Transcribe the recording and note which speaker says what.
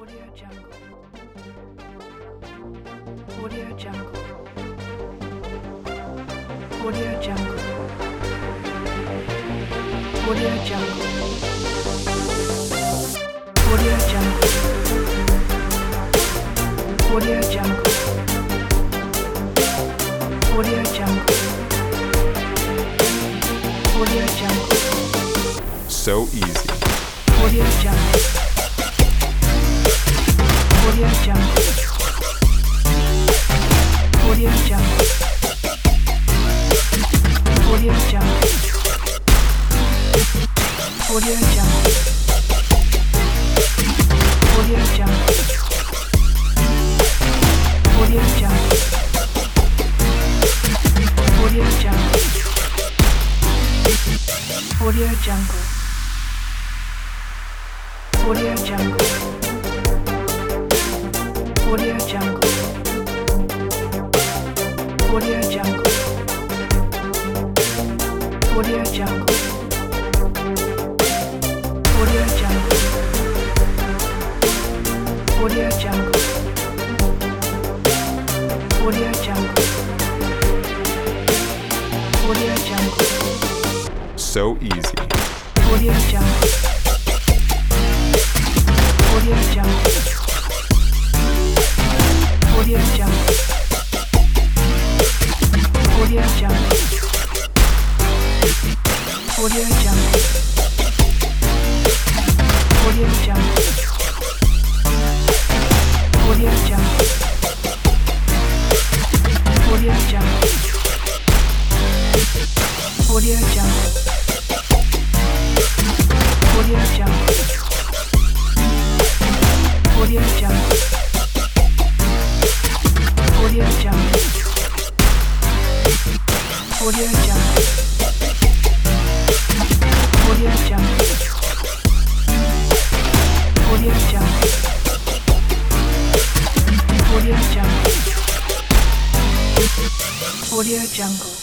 Speaker 1: Audio Jungle. Audio Jungle. Audio Jungle. Audio Jungle. Audio Jungle. Audio Jungle. Audio Jungle. Audio Jungle.
Speaker 2: So easy.
Speaker 1: Audio Jungle. Audio Jungle. Audio Jungle. Audio Jungle. Audio Jungle. Audio Jungle. Audio Jungle. Audio Jungle. Audio Jungle. Audio Jungle. Audio Jungle. Audio Jungle. Audio Jungle. Audio Jungle. Audio Jungle. Audio Jungle. Audio Jungle.
Speaker 2: So easy.
Speaker 1: Audio Jungle. Audio Jungle. Audio Jungle. Audio Jungle. Audio Jungle. Audio Jungle. Audio Jungle. Audio Jungle. Audio Jungle. Audio Jungle. Audio Jungle. Audio Jungle. Audio Jungle. Audio Jungle. Audio Jungle. Audio Jungle. Audio Jungle.